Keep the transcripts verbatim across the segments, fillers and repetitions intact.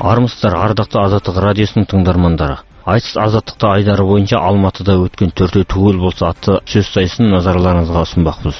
Армысыздар, ардақты Азаттық радиосының тыңдармандары. Айтыс азаттықта айдары бойынша Алматыда өткен төртеу түгел болса атты сөз сайысын назарларыңызға ұсынбақпыз.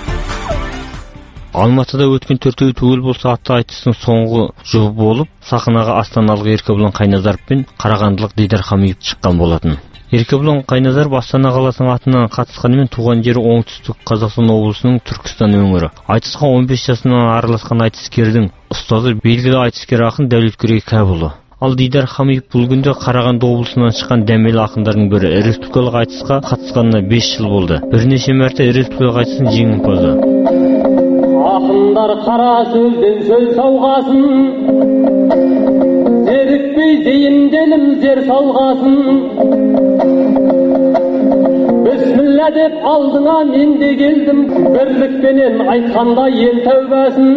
Алматыда өткен төртеу түгел болса атты айтыстың соңғы жұбы болып, сахнаға астаналық Еркебұлан Қайназаров пен қарағандылық Дидар Хамиев шыққан болатын. Еркебұлан Қайназаров Астана қаласының атынан қатысқанымен туған жері оңтүстік Қазақстан облысының Түркістан өңірі. Айтысқа он бес жасынан араласқан айтыскердің ұстазы белгілі айтыскер ақын Дәулеткерей Кәбұлы. Ал Дидар Хамиев бұл күнде Қарағанды облысынан шыққан дәмелі ақындардың бірі. Республикалық айтысқа қатысқанына бес жыл болды. Бірнеше мәрте республикалық айтыстың жеңімпазы. Ақындар қара сөзден сөз сауғасын, зерікпей зейінделім зер салғасын. Бісміллә деп алдыңа мен де келдім, бірлікпенен айтқанда ел тәубасын.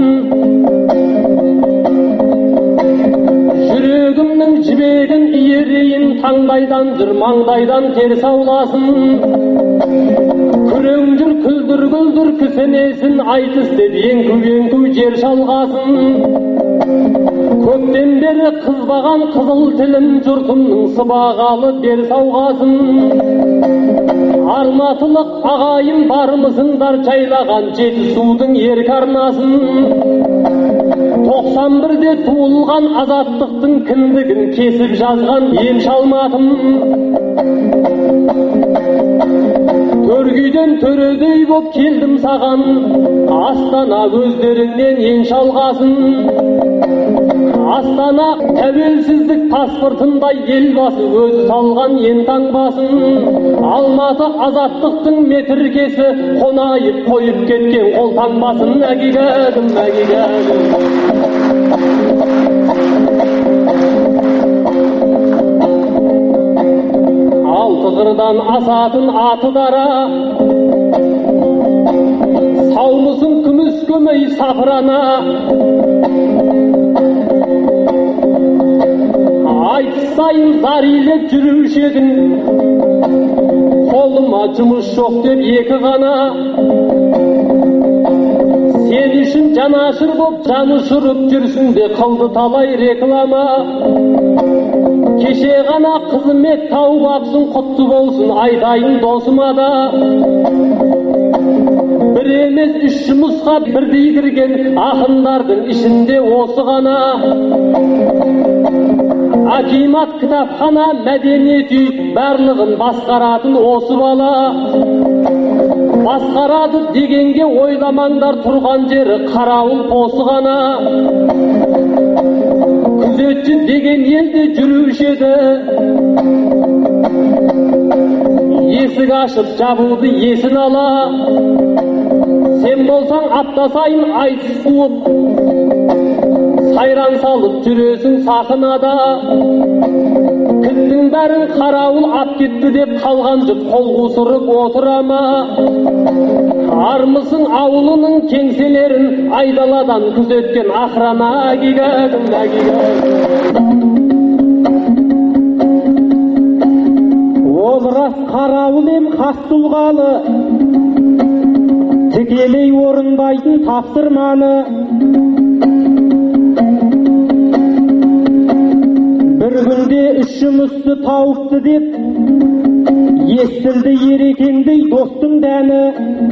Жүрегімнің жібегін иерейін, таңдайдан жүр маңдайдан тер сауласын. Күрең жүр күлдір күлдір кісінесін, айтыс деп еңку-еңку жер шалғасын. Көптен бері қызбаған қызыл тілім, жұртымның сыбағалы бер сауғасын. Алматылық ағайын бармысыңдар, жайлаған жеті судың ерк арнасын. тоқсан бірде туылған азаттықтың кіндігін кесіп жазған ем шалматым. Төргүйден төредей боп келдім саған, Астана көздеріңнен ең шалғасын. Астана тәуелсіздік паспортындай елбасы өзі салған ен таңбасын. Алматы азаттықтың метіркесі, қонайып қойып кеткен қол таңбасын. Әгигәдім, әгигәдім. Алты қырдан асатын аты дара, саумысын күміс көмей сапырана. Айтыс сайын зар илеп жүруші едің, қолыма жұмыс жоқ деп екі ғана. Сен үшін жанашыр боп жаны ұшырып жүрсің де, қылды талай реклама. Кеше ғана қызмет тауып апсың, құтты болсын айтайын досыма да. Бір емес үш жұмысқа бірдей кірген ақындардың ішінде осы ғана. Акимат кітапхана, мәдениет үй, барлығын басқаратын осы бала. Басқарады дегенге ойламаңдар, тұрған жері қарауыл осы ғана. Күзетші деген елде жүруші еді, есік ашып жабуды есін ала. Сен болсаң апта сайын айтыс қуып, сайран салып жүресің сахнада. Кіттің бәрін қарауыл ап кетті деп қалған жұрт қол қусырып отырама. Армысың ауылының кеңселерін айдаладан күзеткен охрана. Әгигәдім, әгигәдім. Ол рас қарауыл ем қас тұлғалы, тікелей орынбайтын тапсырманы. Бір күнде үш жұмысты тауыпты деп, естілді ерекеңдей достың дәні.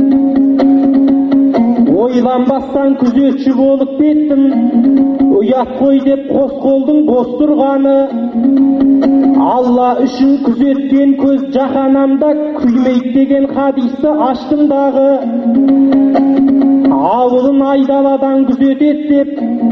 Ойланбастан күзетші болып кеттім, ұят қой деп қос қолдың бос тұрғаны. Алла үшін күзеткен көз жаһанамда күймейді деген хадисті аштым дағы. Ауылын айдаладан күзетет деп,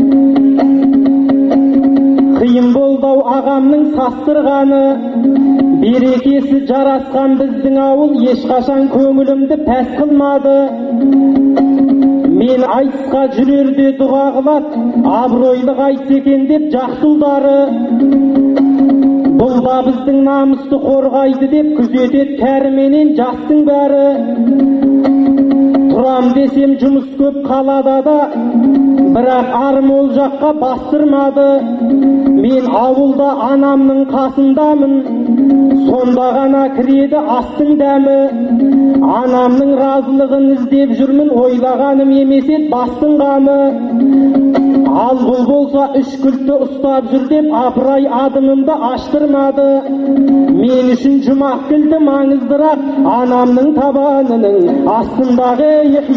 қиын болдау ағамның састырғаны. Берекесі жарасқан біздің ауыл ешқашан көңілімді пәс қылмады. Мен айтысқа жүрерде дұға қылат, абыройлы қайсы екен деп жақсылдары. Бұл да біздің намысты қорғайды деп күзетет кәріменен жастың бәрі. Тұрам десем жұмыс көп қалада да, бірақ арым ол жаққа бастырмады. Мен ауылда анамның қасындамын, сонда ғана кіреді астың дәмі. Анамның разылығын іздеп жүрмін, ойлағаным емес еді бастың қамы. Ал бұл болса үш күлті ұстап жүр деп апырай адымымды аштырмады. Мен үшін жұмақ кілті маңыздырақ анамның табанының астындағы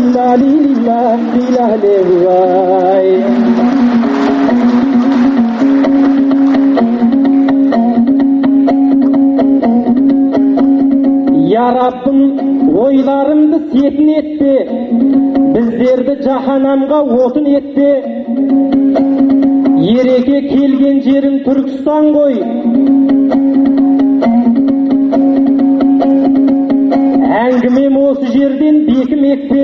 ехилалилай. Я Раббым, ойларымды сетін етпе, біздерді жаһанамға отын етпе. Ереке келген жерім Түркістан ғой. Әңгімем осы жерден бекім екпе.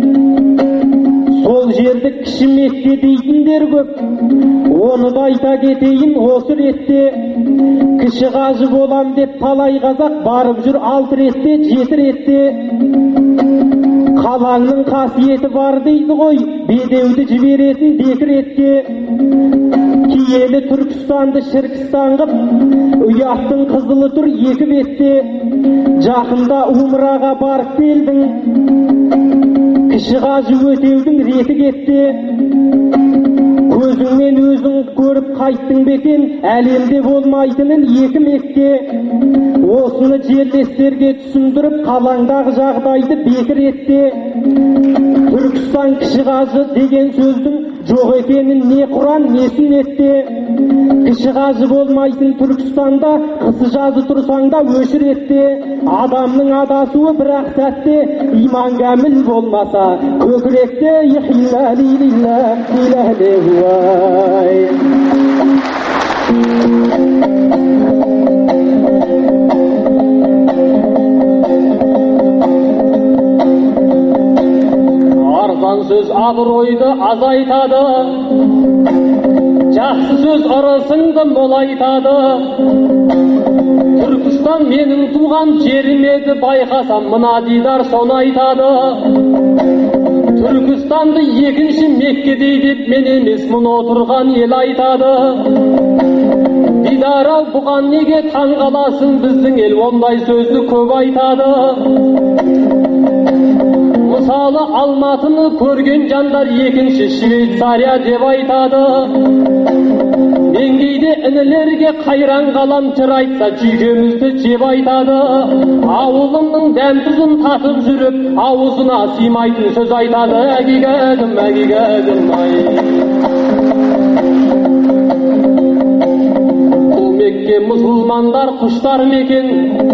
Сол жерді кіші Мекке дейтіндер көп. Оны да айта кетейін осы ретте. Кіші қажы болам деп талай қазақ барып жүр алты ретте, жеті ретте. Қалаңның қасиеті бар дейді ғой, бедеуді жіберетін бекір етке. Киелі Түркістанды Шіркістан қып, ұяттың қызылы тұр екі бетте. Жақында умраға барып келдің, кіші қажы өтеудің реті кетті. Көзіңмен өзің көріп қайттың бекен, әлемде болмайтынын екі Мекке. Осыны жерлестерге түсіндіріп қалаңдағы жағдайды бекір етті. Түркістан кіші қажы деген сөздің жоқ екенін не Құран не сүннетте. Кіші қажы болмайтын Түркістанда қысы жазы тұрсаңда өшір етте. Адамның адасуы бірақ сәтте, иман кәміл болмаса көкіректе ихилалилилlah. Арзан сөз абыройды азайтады, жақсы сөз ырысыңды молайтады. Түркістан менің туған жерім еді, байқасам мына дидар соны айтады. Түркістанды екінші Меккедей деп мен емес мұны отырған ел айтады. Дидар-ау, бұған неге таң қаласың, біздің ел ондай сөзді көп айтады. Мысалы Алматыны көрген жандар екінші Швейцария деп айтады. Мен кейде інілерге қайран қалам, жыр айтса жүйкемізді жеп айтады. Ауылымның дәм-тұзын татып жүріп, аузына сыймайтын сөз айтады. Әгигәдім, әгигәдім ай. Бұл Мекке мұсылмандар құштар мекен.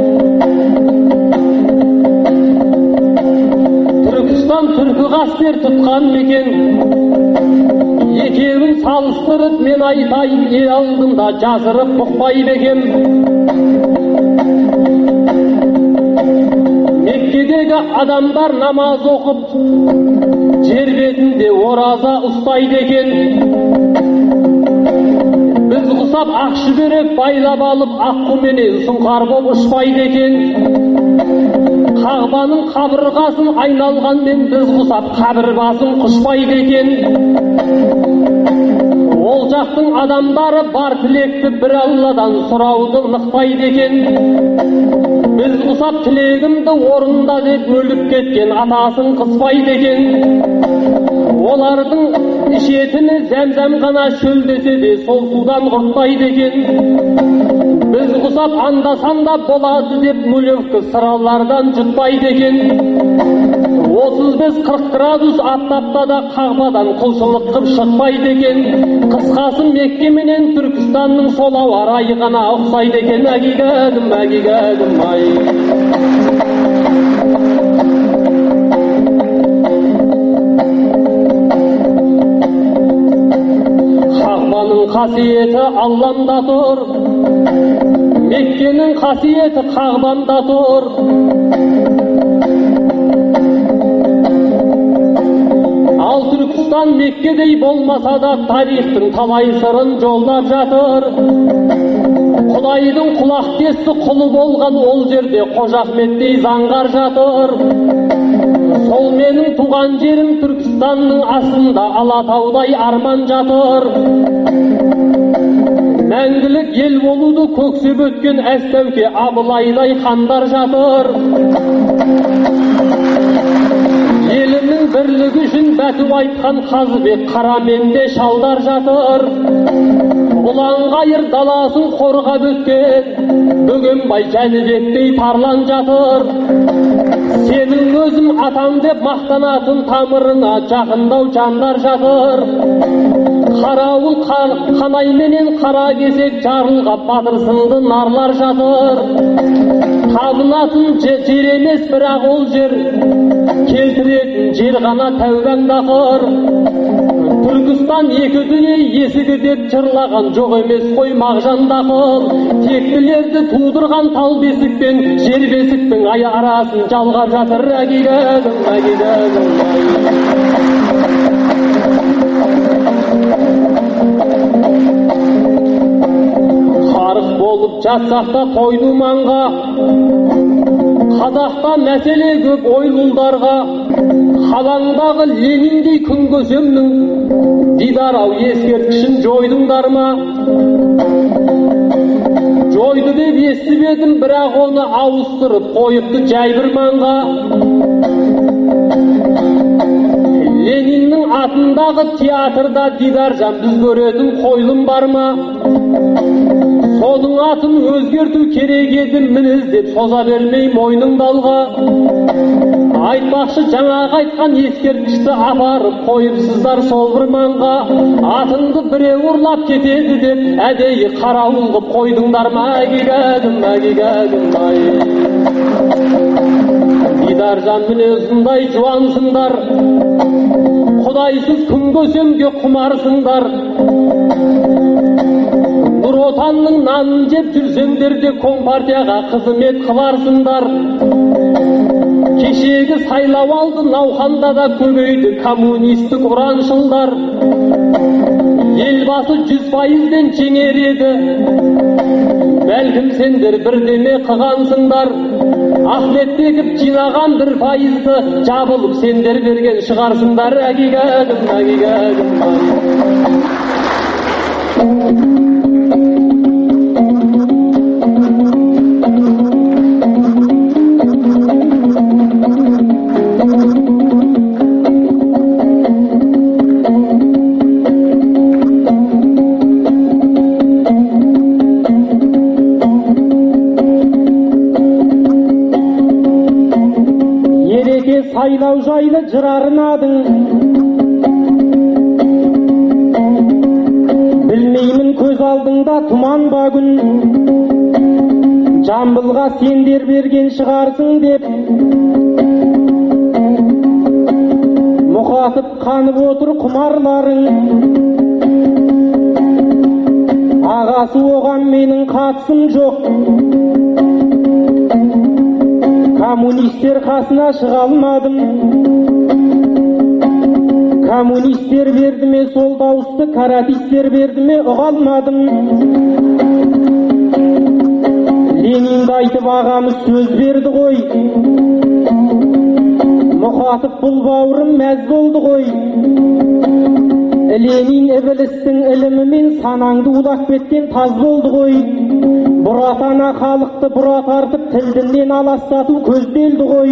Түркістан түркі қастер тұтқан мекен. Екеуін салыстырып мен айтайын, ел алдында жазырып бұқпай бекем. Меккедегі адамдар намаз оқып, жер бетінде ораза ұстайды екен. Біз құсап ақшы беріп байлап алып, аққуменен сұңқар боп ұшпайды екен. Қағбаның қабырғасын айналғанмен біз құсап қабір басын құшпайды екен. Ол жақтың адамдары бар тілекті бір Алладан сұрауды нықтайды екен. Біз құсап тілегімді орында деп өліп кеткен атасын қыспайды екен. Олардың ішетіні зәмзәм ғана, шөл десе де сол судан құртпайды екен. Біз құсап анда-санда болады деп мүлікті сыралардан жұтпайды екен. отыз бес қырық градус аптапта да Қағбадан құлшылық қып шықпайды екен. Қысқасы Мекке менен Түркістанның сол ауа райы ғана ұқсайды екен. Әгигәдім, әгигәдім ай. Қағбаның қасиеті Алламда тұр, Меккенің қасиеті Қағбанда тұр. Ал Түркістан Меккедей болмаса да тарихтың талай сырын жолдап жатыр. Құдайдың құлақ кесті құлы болған ол жерде Қожа Ахметтей заңғар жатыр. Сол менің туған жерім Түркістанның астында Алатаудай арман жатыр. Мәңгілік ел болуды көксеп өткен әстәуке Абылайдай хандар жатыр. Елімнің бірлік үшін бәту айтқан Қазыбек Қараменде шалдар жатыр. Ұланғайыр даласын қорғап өткен Бөгенбай Жәнібектей тарлан жатыр. Сенің өзің атам деп мақтанатын тамырына жақындау жандар жатыр. Қарауыл қанай менен қара кесек жарылғап батыр сынды нарлар жатыр. Табынатын жер емес бірақ ол жер, келтіретін жер ғана тәубәң дақыр. Түркістан екі дүние есігі деп жырлаған жоқ емес қой мағжан дақыл. Тектілерді тудырған тал бесікпен жер бесіктің ай арасын жалғап жатыр. Әгидәдім, әгидәдім, қарық болып жатсақта тойды маңға, қазақта мәселе көп ойлуларға. Қалаңдағы Лениндей күн көсемнің дидар-ау ескерткішін жойдыңдар ма? Жойды деп естіп едім, бірақ оны ауыстырып қойыпты жай бір маңға. Лениннің атындағы театрда дидаржан біз көретін қойылым бар ма? Соның атын өзгерту керек еді мінез деп соза бермей мойныңды алға. Айтпақшы жаңағы айтқан ескерткішті апарып қойыпсыздар сол бір маңға. Атыңды біреу ұрлап кетеді деп әдейі қарауыл қып қойдыңдар ма? Әгидәдім, әгидәдім, ай. Дидаржан мінезіңдай жуансыңдар, құдайсыз күн көсемге құмарсыңдар. Нұр отанның нанын жеп жүрсеңдер де Компартияға қызмет қыларсыңдар. Кешегі сайлау алды науқанда да көбейді коммунистік ұраншылдар. Елбасы жүз пайызден жеңер еді, бәлкім сендер бірдеме қығансыңдар. Ахметбеков жинаған бір пайызды жабылып сендер берген шығарсыңдар. Әгидәдім, әгидәдім, сайлау жайлы жыр арнадың, білмеймін көз алдыңда тұман ба күн, Жамбылға сендер берген шығарсың деп мұқатып қанып отыр құмарларың. Ағасы оған менің қатысым жоқ, коммунистер қасына шыға алмадым. Коммунистер берді ме сол дауысты, каратистер берді ме ұға алмадым. Ленинді айтып ағамыз сөз берді ғой, мұқатып бұл бауырым мәз болды ғой. Ленин ібілістің ілімімен санаңды улап кеткен таз болды ғой. Бұрат ана халықты бұрат артып тілдінен аластату көзделді ғой.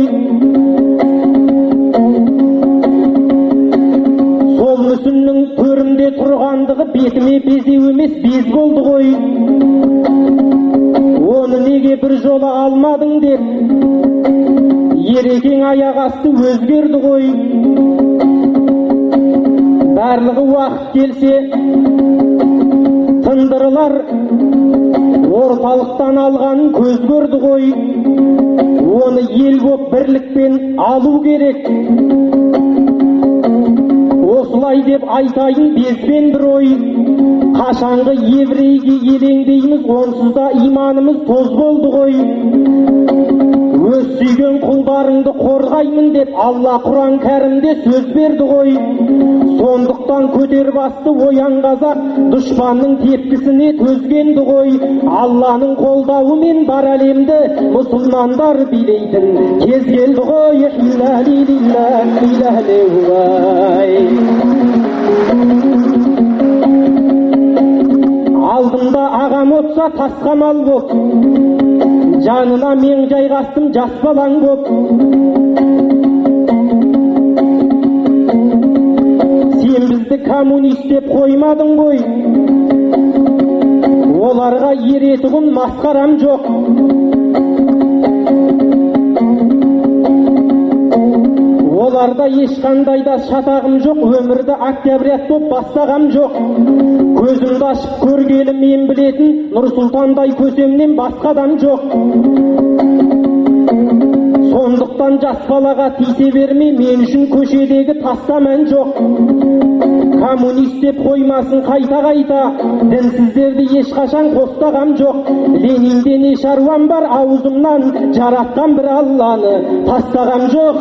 Сол мүсіннің төрімде тұрғандығы бетіме безеу емес без болды ғой. Оны неге бір жолы алмадың деп ерекең аяқ асты өзгерді ғой. Барлығы уақыт келсе тындырылар, орталықтан алғанын көз көрді ғой. Оны ел боп бірлікпен алу керек. Осылай деп айтайын безбен бір ой. Қашанғы еврейге елеңдейміз, онсыз да иманымыз тоз болды ғой. Өз сүйген құлдарыңды қорғаймын деп Алла Құран кәрімде сөз берді ғой. Сондықтан көтер басты оян қазақ, дұшпанның тепкісіне төзгенді ғой. Алланың қолдауымен бар әлемді мұсылмандар билейтін кез келді ғой. Алдымда ағам отса тасқамал боп, жанына мен жайғастым жас балаң боп. коммунист деп қоймадың ғой. Оларға еретұғын масқарам жоқ. Оларда ешқандай да шатағым жоқ, өмірді октябрят боп бастағам жоқ. Көзімді ашып көргелі мен білетін Нұрсұлтандай көсемнен басқа адам жоқ. Сондықтан жас балаға тисе берме, мен үшін көшедегі тастаман жоқ. Коммунист деп қоймасын қайта-қайта, дінсіздерді ешқашан қостағам жоқ. Ленинде не шаруам бар, аузымнан жаратқан бір Алланы тастағам жоқ.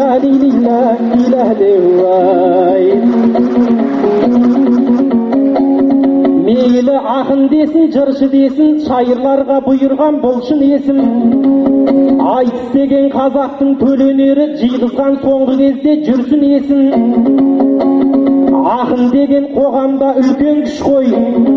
Мейлі ақын десін, жыршы десін, шайырларға бұйырған бұлшын есім. Айтыс деген қазақтың төленері, жиғызған соңғы кезде жүрсін есін. Ақын деген қоғамда үлкен күш қой.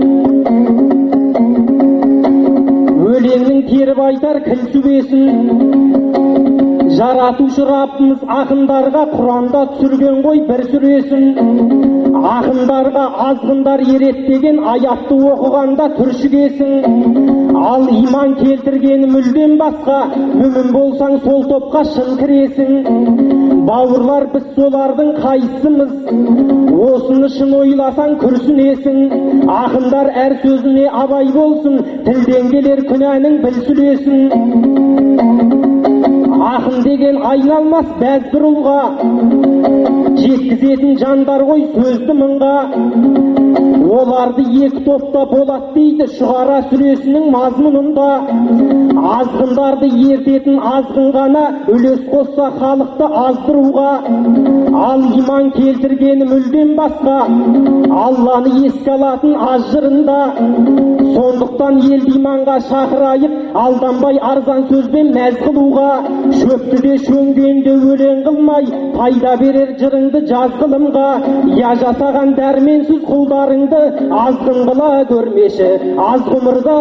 Өлеңнің теріп айтар кіл сүбесін. Жаратушы Раббымыз ақындарға Құранда түсірген ғой бір сүресін. Ақындарға азғындар ереттеген аятты оқығанда түршігесін. Ал иман келтіргені мүлден басқа, мүмін болсаң сол топқа шын кіресің. Бауырлар, біз солардың қайсымыз? Осыны шын ойласаң күрсінесің. Ақындар әр сөзіне абай болсын, тілден келер күнәнің біл сүлесін. Ақын деген айналмас бәз бір ұлға, жеткізетін жандар ғой сөзді мыңға. Оларды екі топта болады дейді Шұғара сүресінің мазмұнында. Азғындарды ертетін азғын ғана, үлес қосса халықты аздыруға. Ал иман келтіргені мүлден басқа, Алланы еске алатын аз жырында. Сондықтан елді иманға шақырайық, алданбай арзан сөзбен мәз қылуға. Шөпті де шөңгенде өлең қылмай, пайда берер жырыңды жаз ғылымға. Я жасаған дәрменсіз құлдарыңды азғын қыла көрмеші, аз ғұмырда.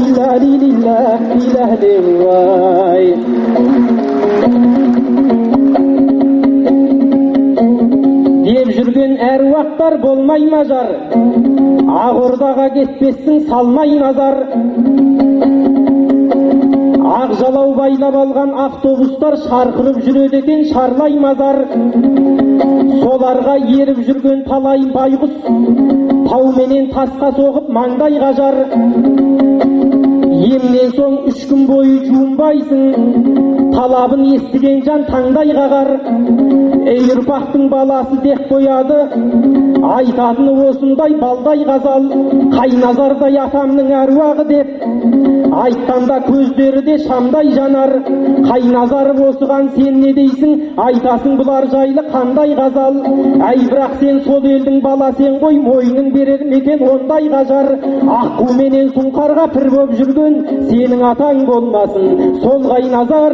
Деп жүрген әруақтар болмай мажар, Ақ-Ордаға кетпессің салмай назар. Ақ жалау байлап алған автобустар шарқырып жүреді екен шарлай мазар. Соларға еріп жүрген талай байғұс, тауменен тасқа соғып маңдай қажар. Емнен соң үш күн бойы жуынбайсың, талабын естіген жан таңдай қағар. Ей ұрпақтың баласы деп қояды, айтатыны осындай балдай қазал. Қайназардай атамның әруағы деп, айтқанда көздері де шамдай жанар. Қайназар осыған сен не дейсің, айтасың бұлар жайлы қандай қазал. Әй бірақ сен сол елдің баласен ғой, мойның берер мекен ондай қажар. Аққу менен сұңқарға пір боп жүрген сенің атаң болмасын, сол Қайназар.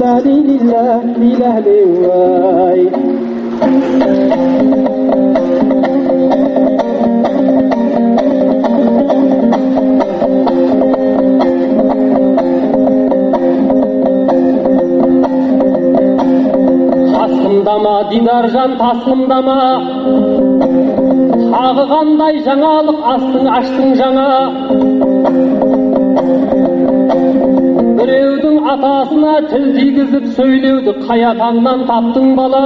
Тасқындама дидаржан, тасқындама, тағы қандай жаңалық астың аштың жаңа. Біреудің атасына тіл тигізіп сөйлеуді қай атаңнан таптың бала.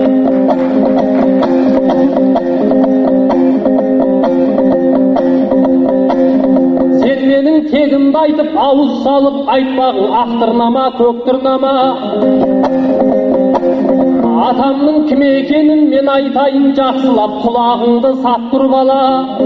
Сен менің тегімді айтып ауыз салып, айтпағың ақтырнама, көктірнама. Атамның кім екенін мен айтайын жақсылап, құлағыңды саттыр бала.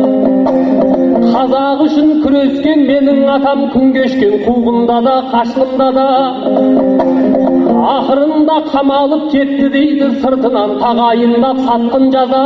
Қазақ үшін күрескен менің атам, күн кешкен қуғында да қашқында да. Ақырында қамалып кетті дейді, сыртынан тағайындап сатқын жаза.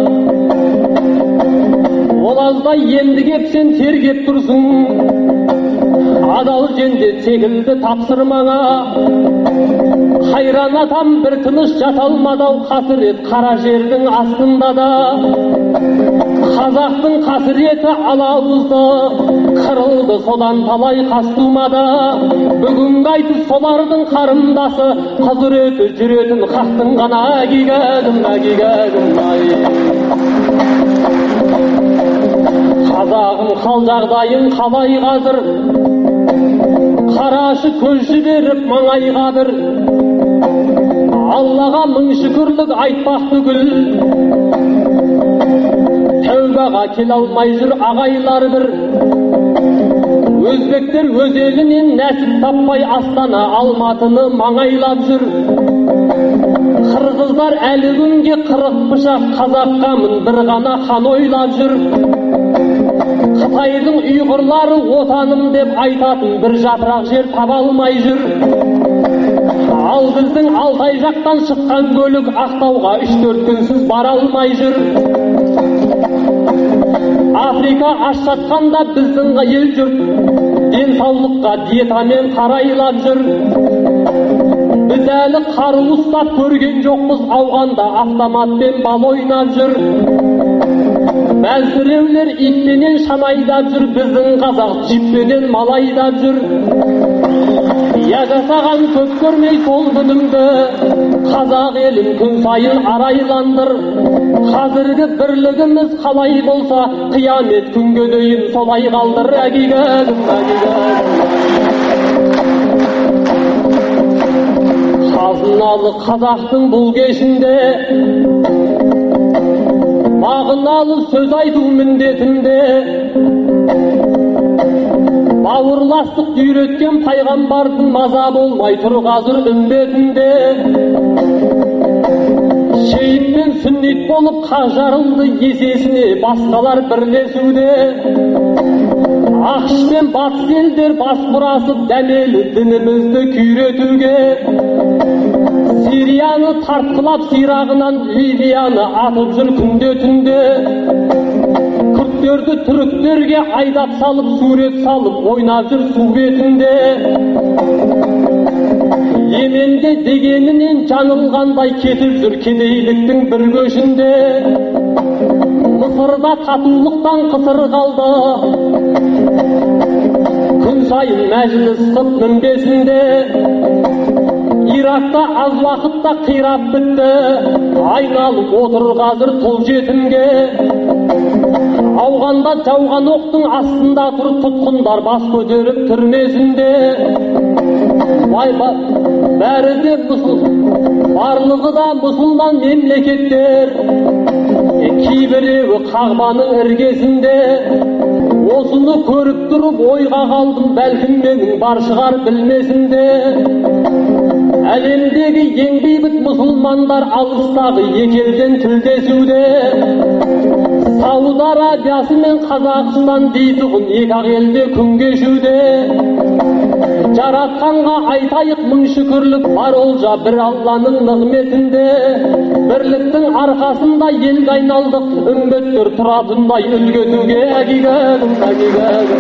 Ол аздай енді кеп сен тергеп тұрсың, адал жендет секілді тапсырмаңа. Қайран атам бір тыныш жата алмады-ау, қасірет қара жердің астында да. Қазақтың қасіреті алауызды, қырылды содан талай қас тумады. Бүгінгі айтыс солардың қарындасы, құзыреті жүретін хақтың ғана агигадым, агигадым ай. хал жағдайың қалай қазір? Қарашы көз жіберіп маңайға бір, Аллаға мың шүкірлік айтпақ түгіл. Тәубаға келе алмай жүр ағайлар бір, өзбектер өз елінен нәсіп таппай Астана Алматыны маңайлап жүр. Қырғыздар әлі күнге қырық пышақ қазаққа мін бір ғана хан ойлап жүр. Қытайдың ұйғырлары отаным деп айтатын бір жапырақ жер таба алмай жүр. Ал біздің Алтай жақтан шыққан көлік Ақтауға үш төрт күнсіз бара алмай жүр. Африка аш жатқанда біздің ел жұрт денсаулыққа диетамен қарайлап жүр. Біз әлі қару ұстап көрген жоқпыз, ауғанда автоматпен бал ойнап жүр. Бәзіреулер итпенен шанайдап жүр, біздің қазақ джиппенен малайдап жүр. Я жасаған көп көрмей сол күнімді, қазақ елін күн сайын арайландыр. Қазіргі бірлігіміз қалай болса, қиямет күнге дейін солай қалдыр. Әгигәлім, әгигәлім. Қазыналы қазақтың бұл кешінде мағыналы сөз айту міндетінде, бауырластық үйреткен пайғамбардың маза болмай тұр қазір үмбетінде. Шейіт пен сүннет болып қақ жарылды есесіне басқалар бірлесуде. Ақш пен батыс елдер бас бұрасып дәмелі дінімізді күйретуге. Сирияны тартқылап сирағынан Ливияны атып жүр күнде түнде. Күрттерді түріктерге айдап салып, сурет салып ойнап жүр су бетінде. Еменде дегенінен жаңылғандай кетіп жүр кедейліктің бір көшінде. Мысырда татулықтан қысыр қалды, күн сайын мәжіліс қып мінбесінде. Иракта аз уақытта қирап бітті, айналып отыр қазір тұл жетімге. Ауғанда жауған оқтың астында тұр тұтқындар бас көтеріп түрмесінде. Бәрі де барлығы да мұсылман мемлекеттер, кейбіреуі қағбаның іргесінде. Осыны көріп тұрып ойға қалдым, бәлкім менің бар шығар білмесінде. Әлемдегі ең бейбіт мұсылмандар алыстағы екі елден тілдесуде. Сауд Арабиясы мен Қазақстан дейтұғын екі ақ елде күн кешуде. Жаратқанға айтайық мың шүкірлік, бар олжа бір Алланың нығметінде. Бірліктің арқасында елге айналдық, үмбеттер тұратындай үлгетуге. Әгигәлім, әгигәлім.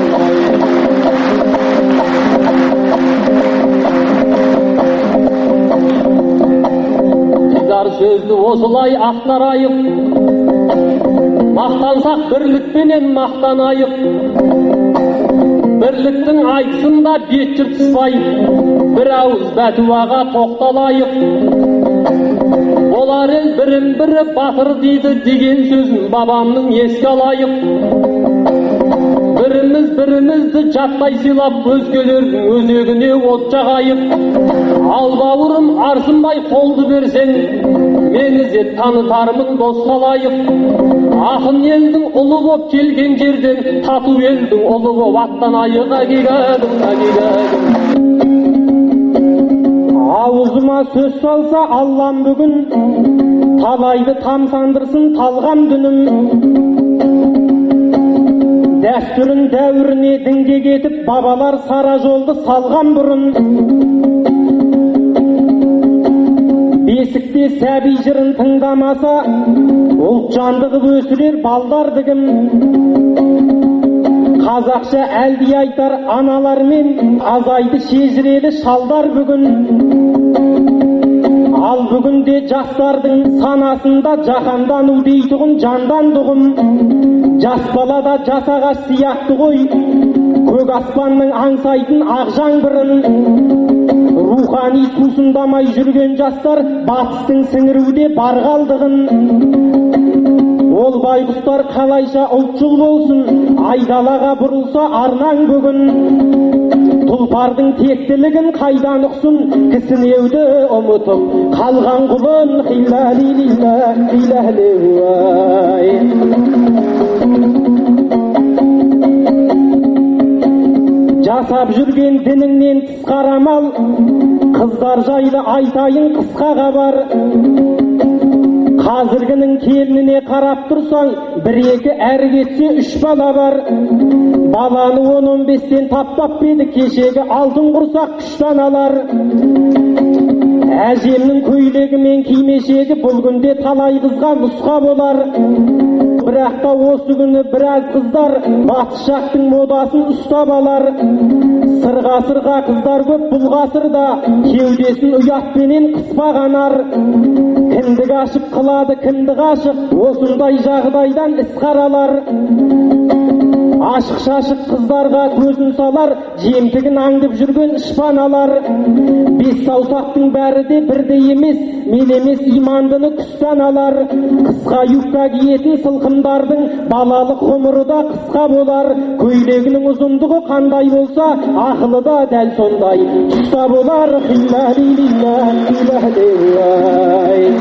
Дидар сөзді осылай ақтарайық, мақтансақ бірлікпенен мақтанайық. Бірліктің айтысында бет жыртыспай, бір ауыз бәтуаға тоқталайық. Олар ел бірін бірі батыр дейді деген сөзін бабамның еске алайық. Біріміз бірімізді жаттай сыйлап, өзгелердің өзегіне от жағайық. Ал бауырым арсынбай қолды берсең, мені де танытармын дос қалайық. Ақын елдің ұлы боп келген жерден, тату елдің ұлы боп аттанайық. Әгигәлім, әгигәлім. Аузыма сөз салса Аллам бүгін, талайды тамсандырсын талғам дүнім. Дәстүрін дәуіріне дінге кетіп, бабалар сара жолды салған бұрын. Бесікте сәби жырын тыңдамаса, ұлт жандығып өсірер балдардығым. Қазақша әлди айтар аналар мен азайды шежірелі шалдар бүгін. Ал бүгінде жастардың санасында жаһандану дейтұғын жандандығым. Жас балада жасағаш сияқты ғой, көк аспанның аңсайтын ақ жаңбырын. Рухани сусындамай жүрген жастар батыстың сіңіруде бар қалдығын. Ол байғұстар қалайша ұлтшыл болсын, айдалаға бұрылса арнаң бүгін. Тұлпардың тектілігін қайдан ұқсын, кісінеуді ұмытып қалған құлын. Хилалилилла, хилалилай. Жасап жүрген дініңнен тыс қарамал, қыздар жайлы айтайын қысқа хабар. Қазіргінің келініне қарап тұрсаң, бір-екі әрі кетсе үш бала бар. Баланы он он бестен таптап беді, кешегі алтын құрсақ күштан алар. Әжемнің көйлегі мен кимешегі бұл күнде талай қызға нұсқа болар. Бірақ та осы күні біраз қыздар батыс жақтың модасын ұстап алар. Сырға-сырға қыздар көп бұл ғасырда, кеудесін ұятпенен қыспағанар. Кіндік ашып қылады кіндік ашық, осындай жағдайдан іс қаралар. Ашық-шашық қыздарға көзін салар, жемтігін аңдып жүрген ішпаналар. Бес саусақтың бәрі де бірдей емес, мен емес имандыны күстан алар. Қысқа юбка киетін сылқымдардың балалық ғұмыры да қысқа болар. Көйлегінің ұзындығы қандай болса, ақылы да дәл сондай тұста болар. Хилалилилла, хилалилай.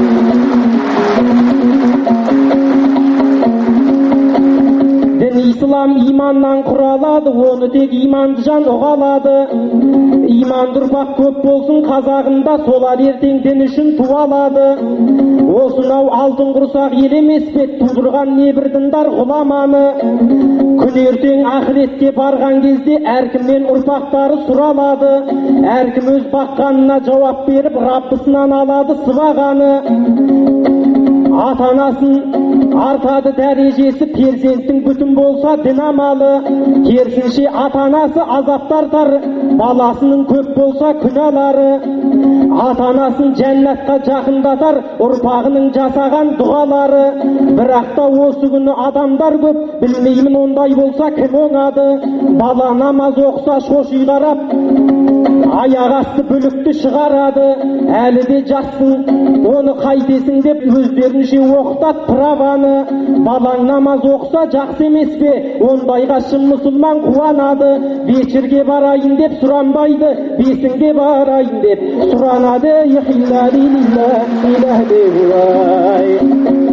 Дін ислам иманнан құралады, оны тек иманды жан ұғалады. Иманды ұрпақ көп болсын қазағында, солар ертең дін үшін туалады. Осынау алтын құрсақ ел емес пе, тудырған небір діндар ғұламаны. Күн ертең ақыретке барған кезде әркімнен ұрпақтары сұралады. Әркім өз баққанына жауап беріп, Раббысынан алады сыбағаны. Ата-анасын артады дәрежесі, перзенттің бүтін болса дін амалы. Керісінше ата-анасы азап тартар, баласының көп болса күнәлары. Ата-анасын жәннатқа жақындатар, ұрпағының жасаған дұғалары. Бірақ та осы күні адамдар көп, білмеймін ондай болса кім оңады. Бала намаз оқса шоши қарап, аяқ асты бүлікті шығарады. Әлі де жассың, оны қайтесің деп өздерінше оқытат праваны. Балаң намаз оқса жақсы емес пе, ондайға шын мұсылман қуанады. Вечерге барайын деп сұранбайды, бесінге барайын деп сұранады. Хилалилилла, хилалилай.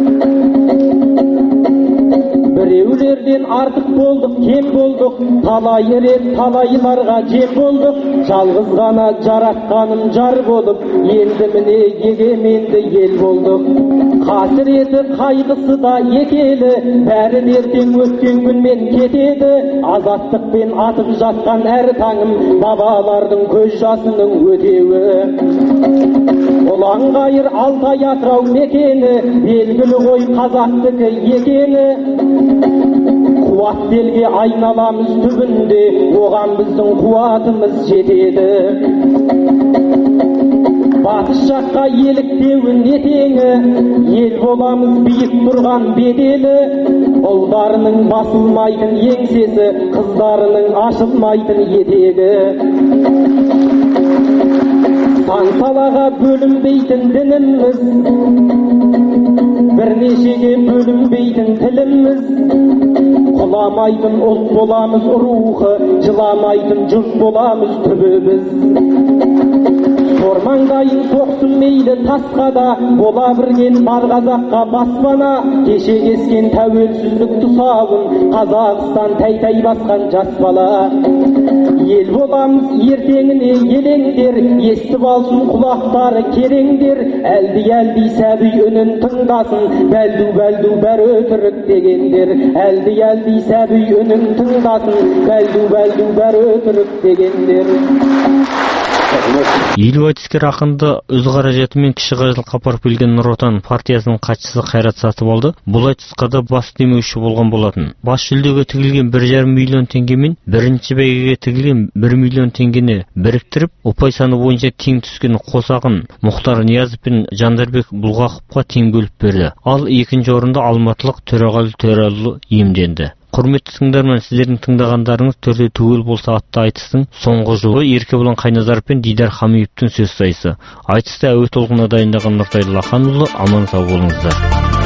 Біреулерден артық болдық, кем болдық, талай рет талайларға жем болдық. Жалғыз ғана жаратқаным жар болып, енді міне егеменді ел болдық. Қасіреті қайғысы да екелі, бәрі ертең өткен күнмен кетеді. Азаттықпен атып жатқан әр таңым, бабалардың көз жасының өтеуі. Ұланғайыр Алтай Атырау мекені, белгілі ғой қазақтікі екені. Қуат белге айналамыз түбінде, оған біздің қуатымыз жетеді. Батыс жаққа еліктеуін етеңі, ел боламыз биік тұрған беделі. Ұлдарының басылмайтын еңсесі, қыздарының ашылмайтын етегі. Сан салаға бөлінбейтін дініміз, бірнешеге бөлінбейтін тіліміз. Құламайтын ұлт боламыз рухы, жыламайтын жұрт боламыз түбі біз. Сормаңдайын соқсын мейлі тасқа да, бола бірген бар қазаққа баспана. Кеше кескен тәуелсіздік тұсауын, Қазақстан тәй-тәй басқан жас бала. Ел боламыз ертеңіне елеңдер, естіп алсын құлақтары кереңдер. Әлді-әлді сәби үнін тыңдасын, бәлду-бәлду бәрі өтірік дегендер. Әлді-әлді сәби үнін тыңдасын, бәлду-бәлду бәрі өтірік дегендер. Елу айтыскер ақынды өз қаражатымен кіші қажылыққа апарып келген Нұр Отан партиясының хатшысы Қайрат Сатыбалды бұл айтысқа да бас демеуші болған болатын. Бас жүлдеге тігілген бір жарым миллион теңгемен бірінші бәйгеге тігілген бір миллион теңгені біріктіріп, ұпай саны бойынша тең түскен қос ақын Мұхтар Ниязов пен Жандарбек Бұлғақовқа тең бөліп берді. Ал екінші орында алматылық Төреғали Төреәлі иемденді. Құрметті тыңдарман, сіздердің тыңдағандарыңыз төрде түгел болса атты айтыстың соңғы жолы Еркебұлан Қайназаров пен Дидар Хамиевтің сөз сайысы. Айтысты әуе толқынына дайындаған Нұртай Лаханұлы, аман сау болыңыздар.